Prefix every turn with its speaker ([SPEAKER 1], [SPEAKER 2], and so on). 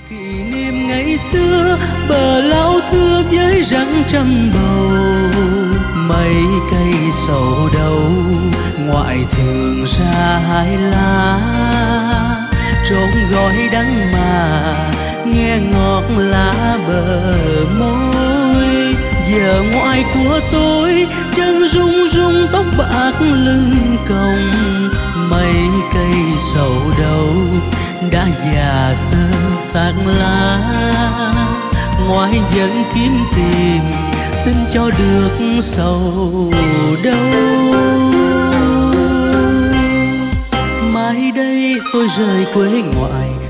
[SPEAKER 1] Kỷ niệm ngày xưa bờ lao thưa với răng trăm bầu, mấy cây sầu đầu ngoại thường ra hai lá, trốn gói đắng mà nghe ngọt lá bờ môi. Giờ ngoại của tôi chân rung rung tóc bạc lưng còng, mấy cây sầu đầu đã già sơ xác lá. Ngoại vẫn kiếm tiền xin cho được sầu đâu. Mai đây tôi rời quê ngoại